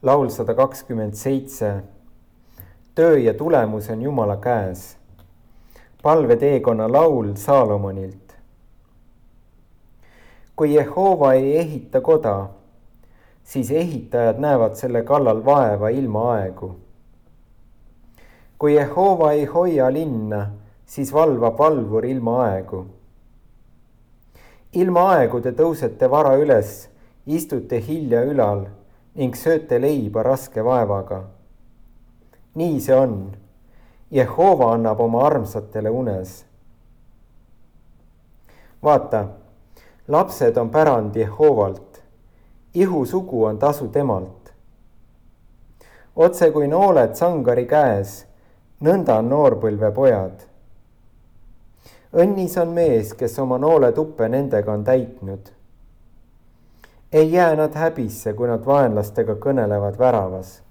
laul 127. Töö ja tulemus on Jumala käes. Palveteekonna laul Saalomonilt. Kui Jehova ei ehita koda, siis ehitajad näevad selle kallal vaeva ilma aegu. Kui Jehova ei hoia linna, siis valvab valvur ilma aegu. Ilma aegu te tõusete vara üles, istute hilja ülal ning sööte leiba raske vaevaga. Nii see on. Jehova annab oma armsatele unes. Vaata, lapsed on pärand Jehovalt, ihusugu on tasu temalt. Otse kui nooled sangari käes, nõnda on noorpõlve pojad. Õnnis on mees, kes oma noole tuppe nendega on täitnud. Ei jää nad häbisse, kui nad vaenlastega kõnelevad väravas.